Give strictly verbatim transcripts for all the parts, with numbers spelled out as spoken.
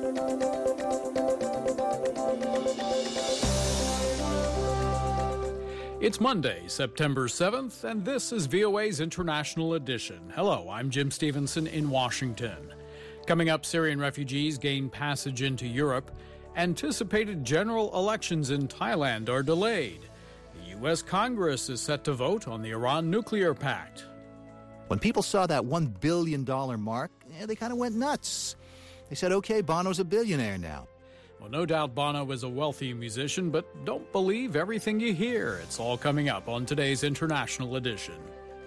It's Monday, September seventh, and this is V O A's International Edition. Hello, I'm Jim Stevenson in Washington. Coming up, Syrian refugees gain passage into Europe. Anticipated general elections in Thailand are delayed. The U S Congress is set to vote on the Iran nuclear pact. When people saw that one billion dollars mark, eh, they kind of went nuts. They said, okay, Bono's a billionaire now. Well, no doubt Bono is a wealthy musician, but don't believe everything you hear. It's all coming up on today's International Edition.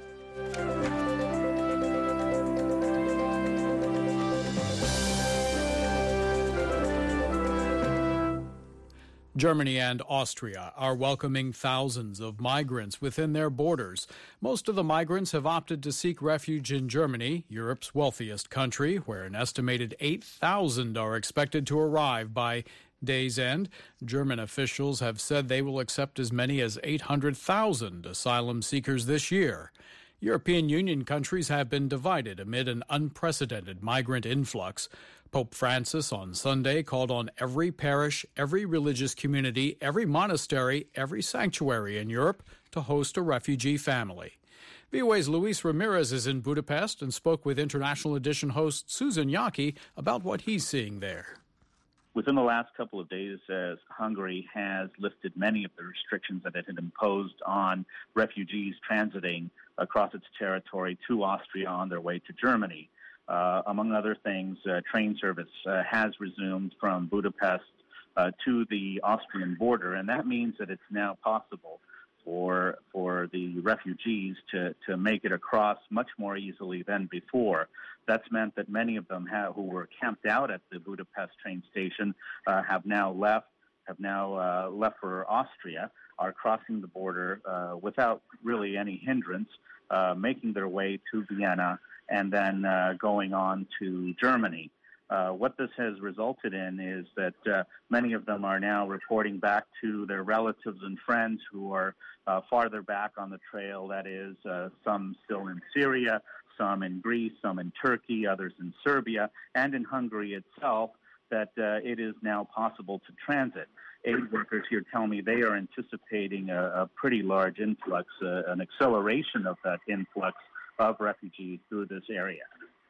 Germany and Austria are welcoming thousands of migrants within their borders. Most of the migrants have opted to seek refuge in Germany, Europe's wealthiest country, where an estimated eight thousand are expected to arrive by day's end. German officials have said they will accept as many as eight hundred thousand asylum seekers this year. European Union countries have been divided amid an unprecedented migrant influx. Pope Francis on Sunday called on every parish, every religious community, every monastery, every sanctuary in Europe to host a refugee family. V O A's Luis Ramirez is in Budapest and spoke with International Edition host Susan Yaki about what he's seeing there. Within the last couple of days, as Hungary has lifted many of the restrictions that it had imposed on refugees transiting across its territory to Austria on their way to Germany. Uh, among other things, uh, train service uh, has resumed from Budapest uh, to the Austrian border, and that means that it's now possible for for the refugees to, to make it across much more easily than before. That's meant that many of them have, who were camped out at the Budapest train station uh, have now left, have now uh, left for Austria, are crossing the border uh, without really any hindrance, uh, making their way to Vienna, and then uh, going on to Germany. Uh, what this has resulted in is that uh, many of them are now reporting back to their relatives and friends who are uh, farther back on the trail, that is, uh, some still in Syria, some in Greece, some in Turkey, others in Serbia, and in Hungary itself, that uh, it is now possible to transit. Aid workers here tell me they are anticipating a, a pretty large influx, uh, an acceleration of that influx of refugees through this area.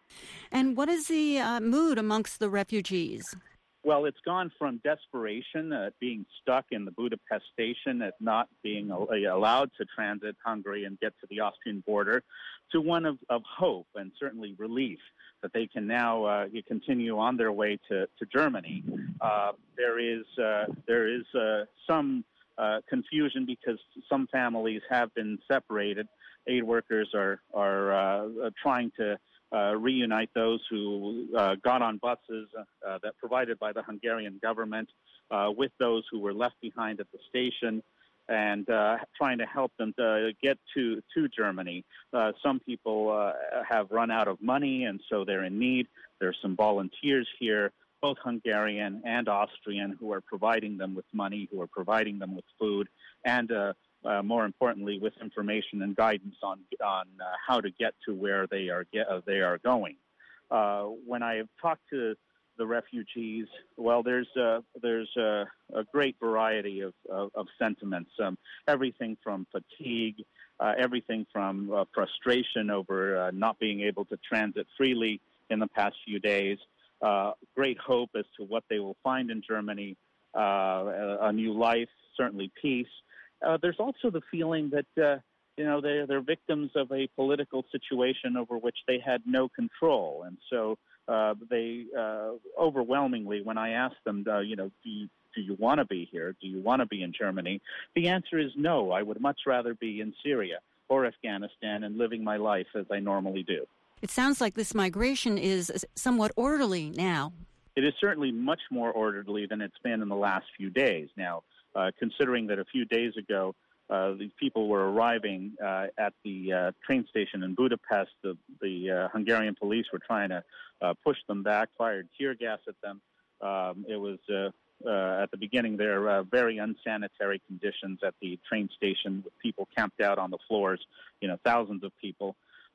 And what is the uh, mood amongst the refugees? Well, it's gone from desperation at being stuck in the Budapest station, at not being allowed to transit Hungary and get to the Austrian border, to one of, of hope and certainly relief that they can now uh, continue on their way to, to Germany. Uh, there is uh, there is uh, some uh, confusion because some families have been separated. Aid workers are are uh, trying to uh, reunite those who uh, got on buses uh, that provided by the Hungarian government uh, with those who were left behind at the station, and uh, trying to help them to get to to Germany. Uh, some people uh, have run out of money, and so they're in need. There's some volunteers here, both Hungarian and Austrian, who are providing them with money, who are providing them with food, and uh, Uh, more importantly, with information and guidance on on uh, how to get to where they are get, uh, they are going. Uh, when I have talked to the refugees, well, there's uh, there's uh, a great variety of of, of sentiments. Um, everything from fatigue, uh, everything from uh, frustration over uh, not being able to transit freely in the past few days. Uh, great hope as to what they will find in Germany, uh, a, a new life, certainly peace. Uh, there's also the feeling that, uh, you know, they're, they're victims of a political situation over which they had no control. And so uh, they uh, overwhelmingly, when I ask them, uh, you know, do you, do you want to be here? Do you want to be in Germany? The answer is no. I would much rather be in Syria or Afghanistan and living my life as I normally do. It sounds like this migration is somewhat orderly now. It is certainly much more orderly than it's been in the last few days. Now, Uh, considering that a few days ago, uh, these people were arriving uh, at the uh, train station in Budapest. The, the uh, Hungarian police were trying to uh, push them back, fired tear gas at them. Um, it was, uh, uh, at the beginning there, uh, very unsanitary conditions at the train station with people camped out on the floors, you know, thousands of people.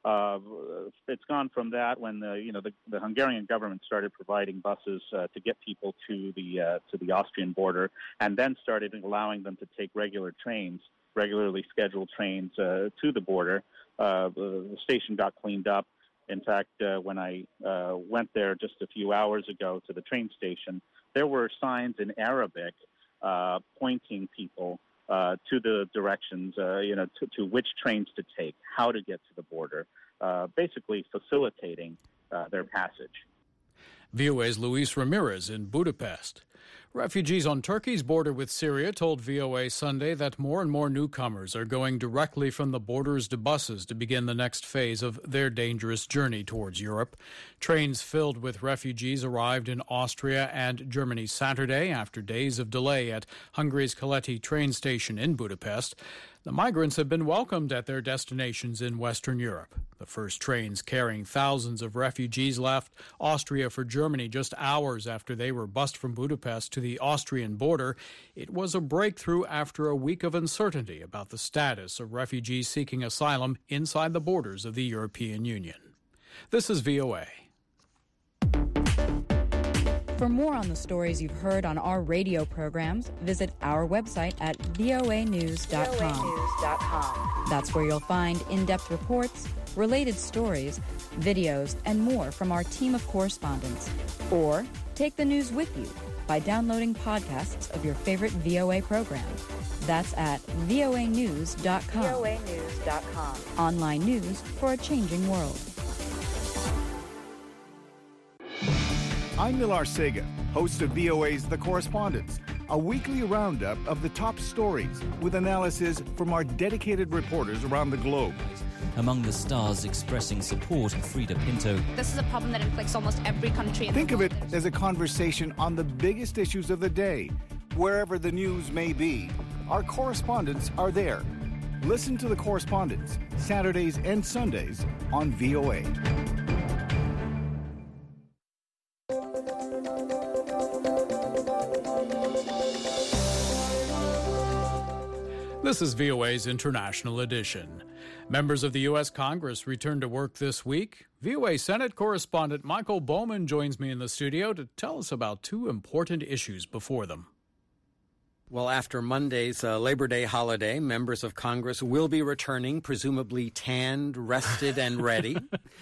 Uh, it's gone from that when the you know the, the Hungarian government started providing buses uh, to get people to the uh, to the Austrian border, and then started allowing them to take regular trains, regularly scheduled trains uh, to the border. Uh, the, the station got cleaned up. In fact, uh, when I uh, went there just a few hours ago to the train station, there were signs in Arabic uh, pointing people Uh, to the directions, uh, you know, to, to which trains to take, how to get to the border, uh, basically facilitating uh, their passage. V O A's Luis Ramirez in Budapest. Refugees on Turkey's border with Syria told V O A Sunday that more and more newcomers are going directly from the borders to buses to begin the next phase of their dangerous journey towards Europe. Trains filled with refugees arrived in Austria and Germany Saturday after days of delay at Hungary's Keleti train station in Budapest. The migrants have been welcomed at their destinations in Western Europe. The first trains carrying thousands of refugees left Austria for Germany just hours after they were bused from Budapest to the Austrian border. It was a breakthrough after a week of uncertainty about the status of refugees seeking asylum inside the borders of the European Union. This is V O A. For more on the stories you've heard on our radio programs, visit our website at voa news dot com. That's where you'll find in-depth reports, related stories, videos, and more from our team of correspondents. Or take the news with you by downloading podcasts of your favorite V O A program. That's at voa news dot com. voa news dot com. Online news for a changing world. I'm Nilar Sega, host of V O A's The Correspondents, a weekly roundup of the top stories with analysis from our dedicated reporters around the globe. Among the stars expressing support, Frida Pinto. This is a problem that inflicts almost every country in Think the world. of it as a conversation on the biggest issues of the day. Wherever the news may be, our correspondents are there. Listen to The Correspondents, Saturdays and Sundays on V O A. This is V O A's International Edition. Members of the U S Congress return to work this week. V O A Senate correspondent Michael Bowman joins me in the studio to tell us about two important issues before them. Well, after Monday's uh, Labor Day holiday, members of Congress will be returning, presumably tanned, rested, and ready.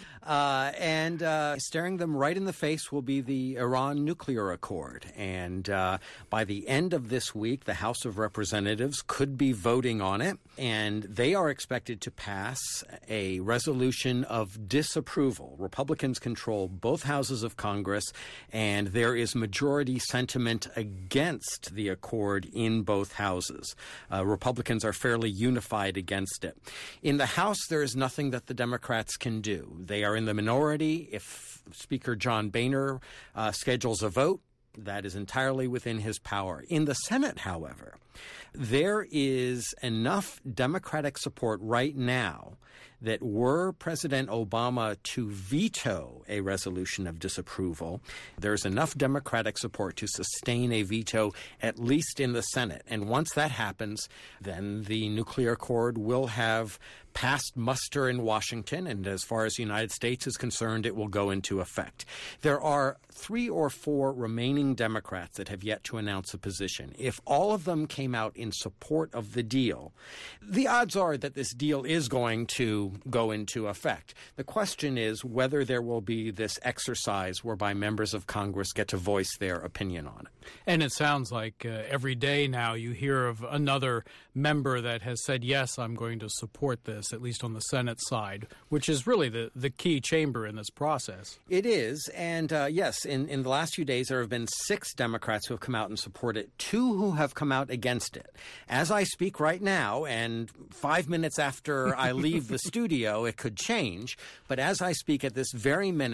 Uh, and uh, staring them right in the face will be the Iran nuclear accord. And uh, by the end of this week, the House of Representatives could be voting on it. And they are expected to pass a resolution of disapproval. Republicans control both houses of Congress, and there is majority sentiment against the accord in both houses. Uh, Republicans are fairly unified against it. In the House, there is nothing that the Democrats can do. They are in the minority. If Speaker John Boehner uh, schedules a vote, that is entirely within his power. In the Senate, however, there is enough Democratic support right now that were President Obama to veto a resolution of disapproval, there's enough Democratic support to sustain a veto, at least in the Senate. And once that happens, then the nuclear accord will have passed muster in Washington, and as far as the United States is concerned, it will go into effect. There are three or four remaining Democrats that have yet to announce a position. If all of them came out in support of the deal, the odds are that this deal is going to go into effect. The question is whether there will be this exercise whereby members of Congress get to voice their opinion on it. And it sounds like uh, every day now you hear of another member that has said, yes, I'm going to support this, at least on the Senate side, which is really the, the key chamber in this process. It is. And uh, yes, in, in the last few days, there have been six Democrats who have come out and support it, two who have come out against it. As I speak right now, and five minutes after I leave the studio, it could change. But as I speak at this very minute,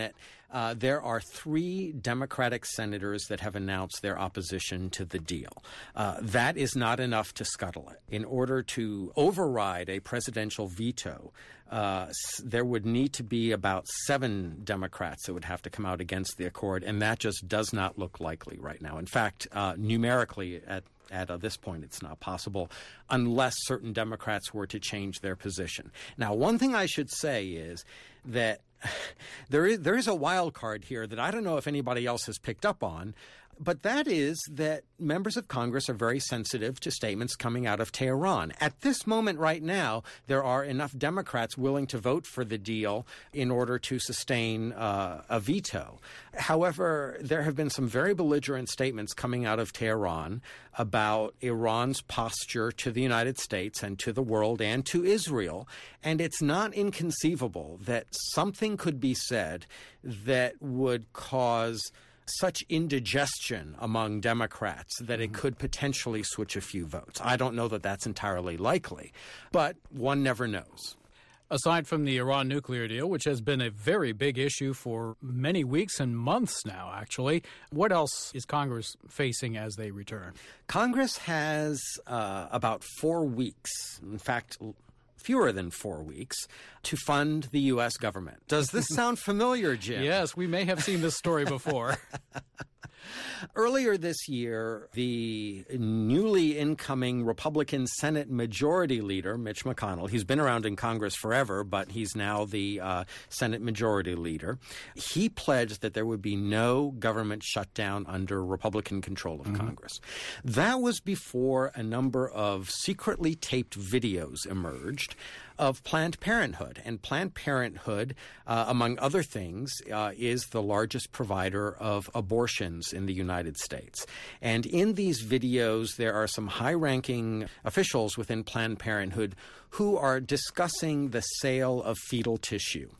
Uh, there are three Democratic senators that have announced their opposition to the deal. Uh, that is not enough to scuttle it. In order to override a presidential veto, uh, s- there would need to be about seven Democrats that would have to come out against the accord, and that just does not look likely right now. In fact, uh, numerically, at At uh, this point, it's not possible unless certain Democrats were to change their position. Now, one thing I should say is that there is there is a wild card here that I don't know if anybody else has picked up on, but that is that members of Congress are very sensitive to statements coming out of Tehran. At this moment right now, there are enough Democrats willing to vote for the deal in order to sustain uh, a veto. However, there have been some very belligerent statements coming out of Tehran about Iran's posture to the United States and to the world and to Israel. And it's not inconceivable that something could be said that would cause such indigestion among Democrats that it could potentially switch a few votes. I don't know that that's entirely likely, but one never knows. Aside from the Iran nuclear deal, which has been a very big issue for many weeks and months now, actually, what else is Congress facing as they return? Congress has uh, about four weeks, in fact, fewer than four weeks, to fund the U S government. Does this sound familiar, Jim? Yes, we may have seen this story before. Earlier this year, the newly incoming Republican Senate Majority Leader, Mitch McConnell, he's been around in Congress forever, but he's now the uh, Senate Majority Leader. He pledged that there would be no government shutdown under Republican control of mm-hmm. Congress. That was before a number of secretly taped videos emerged of Planned Parenthood. And Planned Parenthood, uh, among other things, uh, is the largest provider of abortions in the United States. And in these videos, there are some high-ranking officials within Planned Parenthood who are discussing the sale of fetal tissue.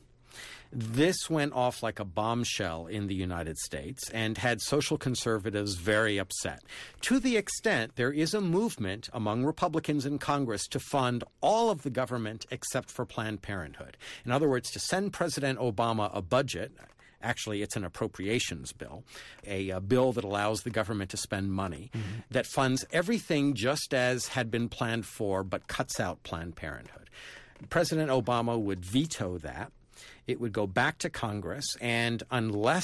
This went off like a bombshell in the United States and had social conservatives very upset, to the extent there is a movement among Republicans in Congress to fund all of the government except for Planned Parenthood. In other words, to send President Obama a budget. Actually, it's an appropriations bill, a, a bill that allows the government to spend money, mm-hmm. that funds everything just as had been planned for but cuts out Planned Parenthood. President Obama would veto that. It would go back to Congress, and unless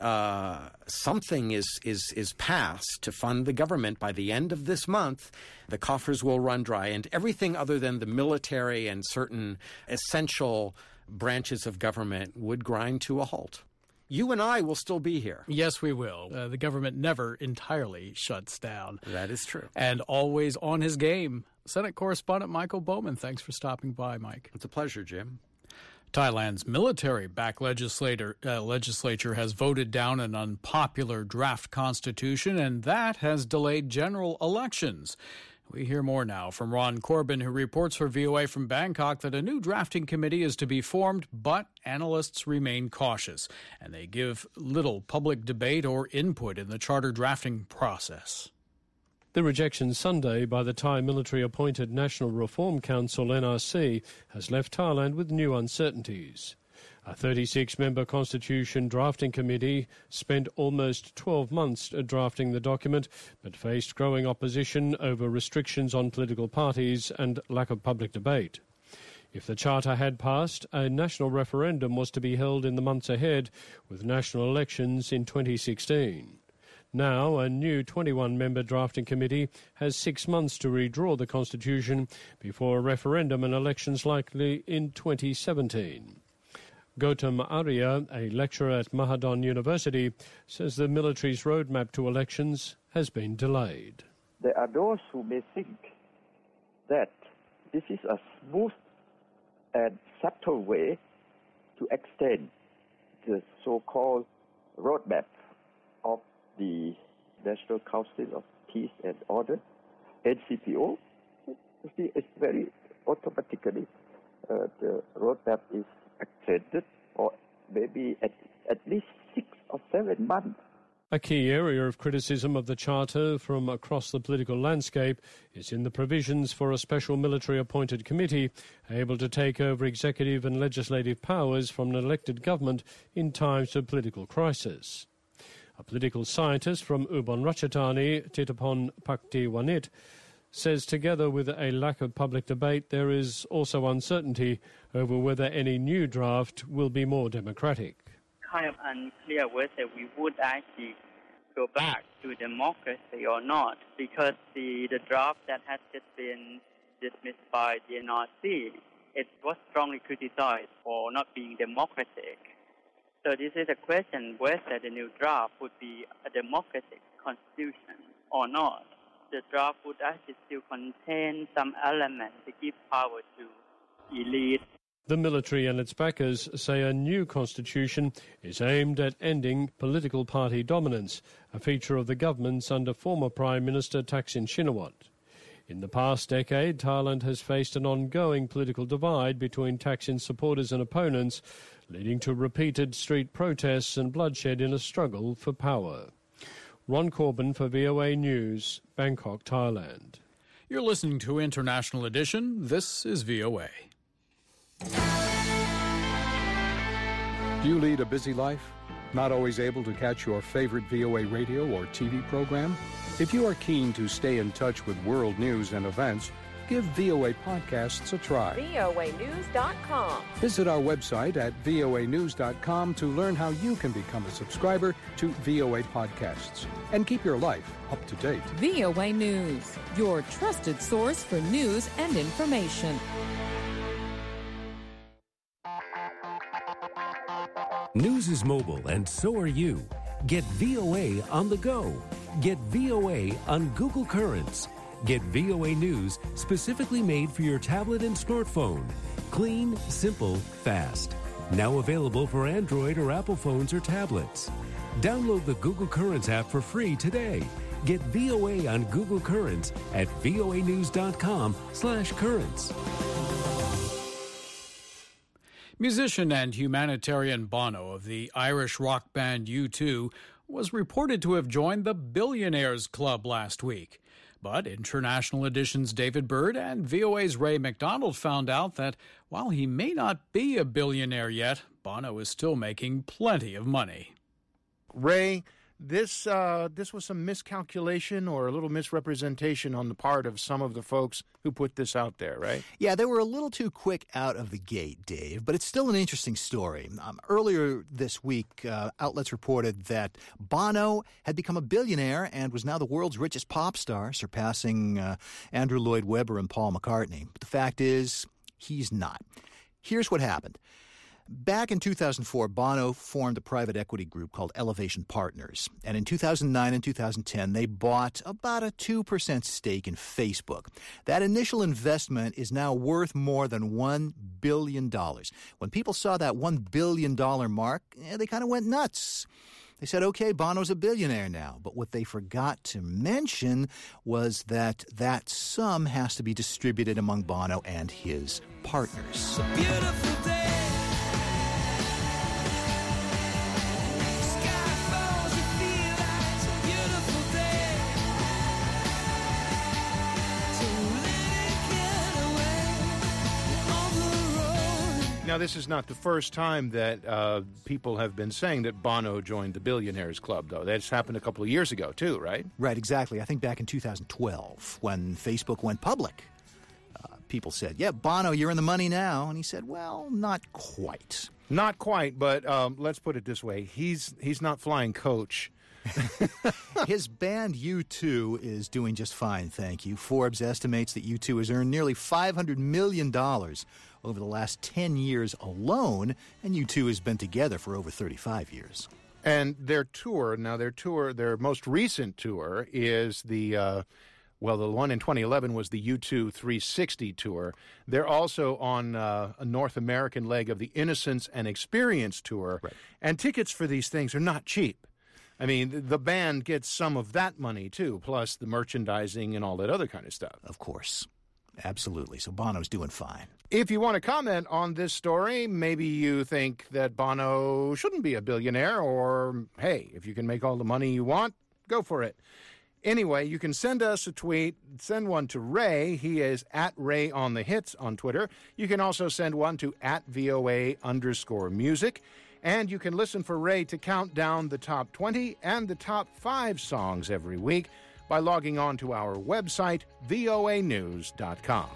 uh, something is, is, is passed to fund the government by the end of this month, the coffers will run dry, and everything other than the military and certain essential branches of government would grind to a halt. You and I will still be here. Yes, we will. Uh, the government never entirely shuts down. That is true. And always on his game. Senate correspondent Michael Bowman, thanks for stopping by, Mike. It's a pleasure, Jim. Thailand's military-backed legislator, uh, legislature has voted down an unpopular draft constitution, and that has delayed general elections. We hear more now from Ron Corbin, who reports for V O A from Bangkok that a new drafting committee is to be formed, but analysts remain cautious, and they give little public debate or input in the charter drafting process. The rejection Sunday by the Thai military-appointed National Reform Council, N R C, has left Thailand with new uncertainties. A thirty-six member constitution drafting committee spent almost twelve months drafting the document, but faced growing opposition over restrictions on political parties and lack of public debate. If the charter had passed, a national referendum was to be held in the months ahead, with national elections in twenty sixteen. Now, a new twenty-one member drafting committee has six months to redraw the constitution before a referendum and elections likely in twenty seventeen. Gautam Arya, a lecturer at Mahadon University, says the military's roadmap to elections has been delayed. There are those who may think that this is a smooth and subtle way to extend the so-called roadmap of the National Council of Peace and Order, N C P O. You see, it's very automatically uh, the roadmap is extended, or maybe at, at least six or seven months A key area of criticism of the Charter from across the political landscape is in the provisions for a special military-appointed committee able to take over executive and legislative powers from an elected government in times of political crisis. A political scientist from Ubon Ratchathani, Titapon Paktiwanit, says together with a lack of public debate, there is also uncertainty over whether any new draft will be more democratic. Kind of unclear whether we would actually go back to democracy or not, because the, the draft that has just been dismissed by the N R C, it was strongly criticized for not being democratic. So this is a question whether the new draft would be a democratic constitution or not. The draft would actually still contain some elements to give power to elite. The military and its backers say a new constitution is aimed at ending political party dominance, a feature of the governments under former Prime Minister Thaksin Shinawatra. In the past decade, Thailand has faced an ongoing political divide between Thaksin supporters and opponents, leading to repeated street protests and bloodshed in a struggle for power. Ron Corbin for V O A News, Bangkok, Thailand. You're listening to International Edition. This is V O A. Do you lead a busy life? Not always able to catch your favorite V O A radio or T V program? If you are keen to stay in touch with world news and events, give V O A Podcasts a try. V O A news dot com. Visit our website at V O A news dot com to learn how you can become a subscriber to V O A Podcasts and keep your life up to date. V O A News, your trusted source for news and information. News is mobile, and so are you. Get V O A on the go. Get V O A on Google Currents. Get V O A News specifically made for your tablet and smartphone. Clean, simple, fast. Now available for Android or Apple phones or tablets. Download the Google Currents app for free today. Get V O A on Google Currents at V O A news dot com slash currents. Musician and humanitarian Bono of the Irish rock band U two was reported to have joined the Billionaires Club last week. But International Edition's David Bird and V O A's Ray McDonald found out that while he may not be a billionaire yet, Bono is still making plenty of money. Ray, this uh, this was some miscalculation or a little misrepresentation on the part of some of the folks who put this out there, right? Yeah, they were a little too quick out of the gate, Dave, but it's still an interesting story. Um, earlier this week, uh, outlets reported that Bono had become a billionaire and was now the world's richest pop star, surpassing uh, Andrew Lloyd Webber and Paul McCartney. But the fact is, he's not. Here's what happened. Back in two thousand four, Bono formed a private equity group called Elevation Partners. And in two thousand nine and two thousand ten, they bought about a two percent stake in Facebook. That initial investment is now worth more than one billion dollars. When people saw that one billion dollars mark, eh, they kind of went nuts. They said, okay, Bono's a billionaire now. But what they forgot to mention was that that sum has to be distributed among Bono and his partners. Beautiful day. Now, this is not the first time that uh, people have been saying that Bono joined the Billionaires Club, though. That's happened a couple of years ago, too, right? Right, exactly. I think back in two thousand twelve, when Facebook went public, uh, people said, yeah, Bono, you're in the money now. And he said, well, not quite. Not quite, but um, let's put it this way. He's, he's not flying coach. His band U two is doing just fine, thank you. Forbes estimates that U two has earned nearly five hundred million dollars over the last ten years alone, and U two has been together for over thirty-five years. And their tour, now their tour, their most recent tour is the, uh, well, the one in twenty eleven was the U two three sixty tour. They're also on uh, a North American leg of the Innocence and Experience tour, right. And tickets for these things are not cheap. I mean, the band gets some of that money, too, plus the merchandising and all that other kind of stuff. Of course. Absolutely. So Bono's doing fine. If you want to comment on this story, maybe you think that Bono shouldn't be a billionaire, or, hey, if you can make all the money you want, go for it. Anyway, you can send us a tweet. Send one to Ray. He is at Ray on the Hits on Twitter. You can also send one to at VOA underscore music. And you can listen for Ray to count down the top twenty and the top five songs every week by logging on to our website, V O A news dot com.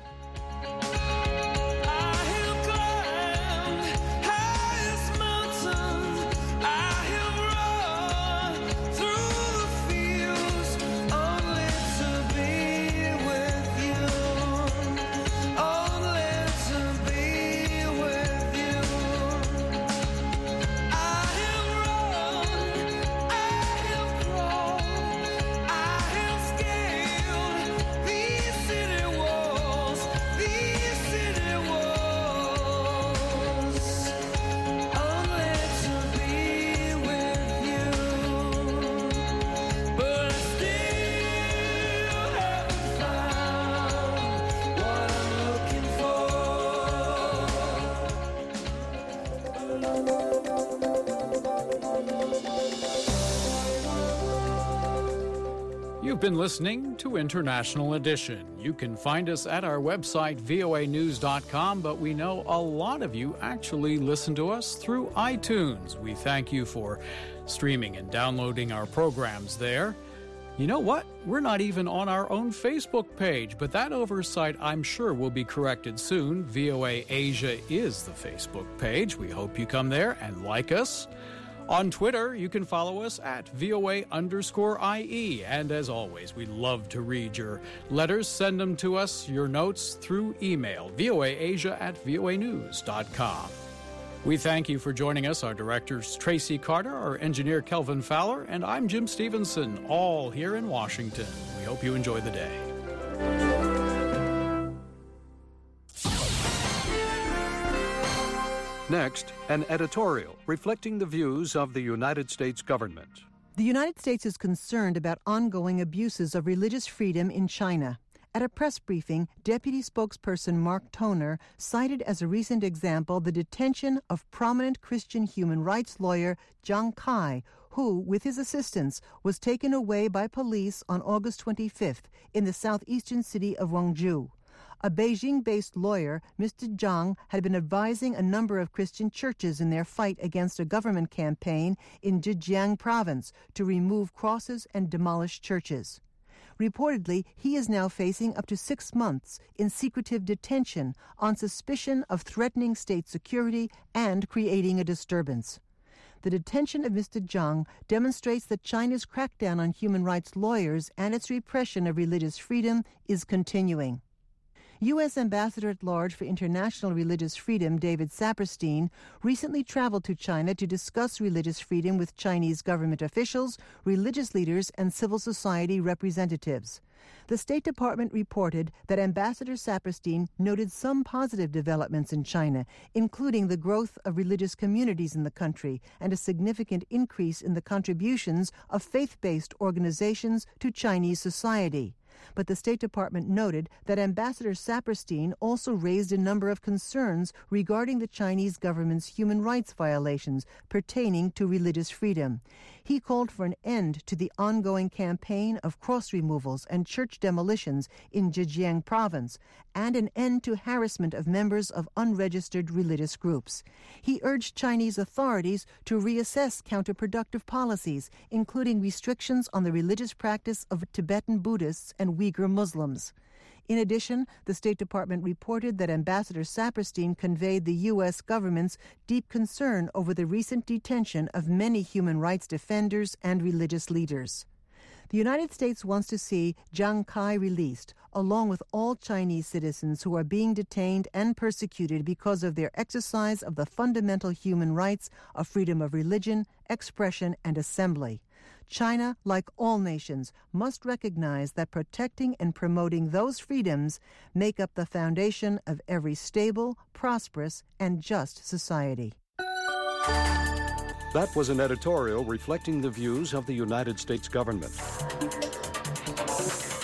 You've been listening to International Edition. You can find us at our website, V O A news dot com, but we know a lot of you actually listen to us through iTunes. We thank you for streaming and downloading our programs there. You know what? We're not even on our own Facebook page, but that oversight I'm sure will be corrected soon. V O A Asia is the Facebook page. We hope you come there and like us. On Twitter, you can follow us at V O A underscore I E. And as always, we love to read your letters. Send them to us, your notes, through email, voaasia at V O A news dot com. We thank you for joining us, our directors Tracy Carter, our engineer Kelvin Fowler, and I'm Jim Stevenson, all here in Washington. We hope you enjoy the day. Next, an editorial reflecting the views of the United States government. The United States is concerned about ongoing abuses of religious freedom in China. At a press briefing, Deputy Spokesperson Mark Toner cited as a recent example the detention of prominent Christian human rights lawyer Jiang Kai, who, with his assistants, was taken away by police on August twenty-fifth in the southeastern city of Wangzhou. A Beijing-based lawyer, Mister Zhang, had been advising a number of Christian churches in their fight against a government campaign in Zhejiang province to remove crosses and demolish churches. Reportedly, he is now facing up to six months in secretive detention on suspicion of threatening state security and creating a disturbance. The detention of Mister Zhang demonstrates that China's crackdown on human rights lawyers and its repression of religious freedom is continuing. U S Ambassador at Large for International Religious Freedom, David Saperstein, recently traveled to China to discuss religious freedom with Chinese government officials, religious leaders, and civil society representatives. The State Department reported that Ambassador Saperstein noted some positive developments in China, including the growth of religious communities in the country and a significant increase in the contributions of faith-based organizations to Chinese society. But the State Department noted that Ambassador Saperstein also raised a number of concerns regarding the Chinese government's human rights violations pertaining to religious freedom. He called for an end to the ongoing campaign of cross removals and church demolitions in Zhejiang province and an end to harassment of members of unregistered religious groups. He urged Chinese authorities to reassess counterproductive policies, including restrictions on the religious practice of Tibetan Buddhists and Uyghur Muslims. In addition, the State Department reported that Ambassador Saperstein conveyed the U S government's deep concern over the recent detention of many human rights defenders and religious leaders. The United States wants to see Jiang Kai released, along with all Chinese citizens who are being detained and persecuted because of their exercise of the fundamental human rights of freedom of religion, expression, and assembly. China, like all nations, must recognize that protecting and promoting those freedoms make up the foundation of every stable, prosperous, and just society. That was an editorial reflecting the views of the United States government.